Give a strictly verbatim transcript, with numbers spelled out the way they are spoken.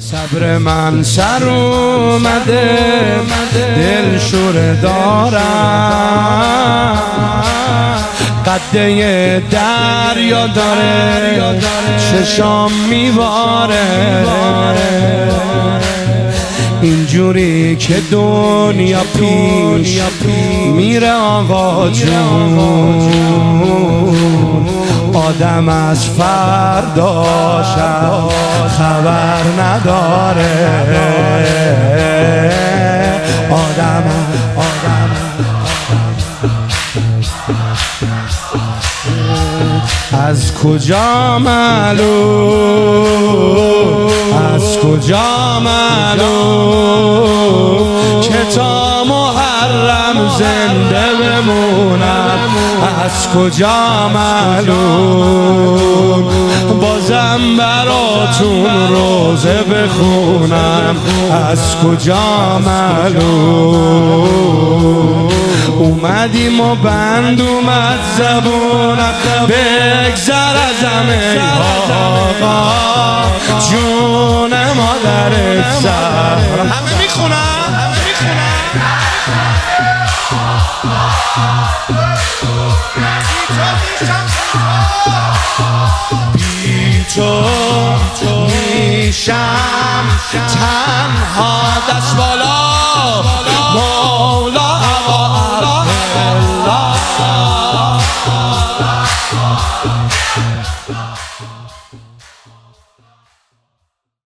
صبر من سر اومده دل شوره دارم، قده دریا داره چشام میباره، اینجوری که دنیا پیش میره آقا جون، آدم از فرداش خبر نداره، آدم آدم از کجا معلوم، از کجا معلوم که تا محرم زنده بمونم، از کجا معلوم بازم براتون روزه بخونم، از کجا معلوم اومدیم و بند اومد زبونم، بگذر ازم ای آقا جون مادرت زهرا. همه میخونم همه میخونم بی تو میشم تنها، دست بالا